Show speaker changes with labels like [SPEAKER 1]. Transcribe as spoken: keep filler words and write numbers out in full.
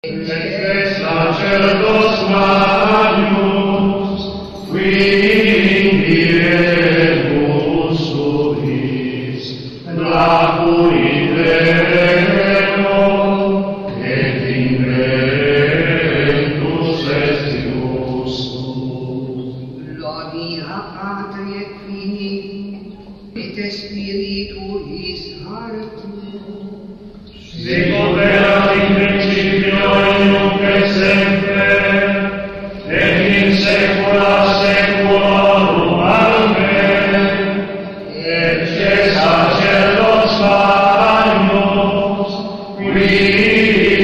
[SPEAKER 1] Et sacerdos magnus, qui invirebus subis, labui pleno, et ingretus est iustus.
[SPEAKER 2] Gloria Patri et Filii, et Spiritui Sancti,
[SPEAKER 1] sic ut erat in principio et nunc et semper, et in saecula saeculorum. Amen. Et sacerdos magnus, qui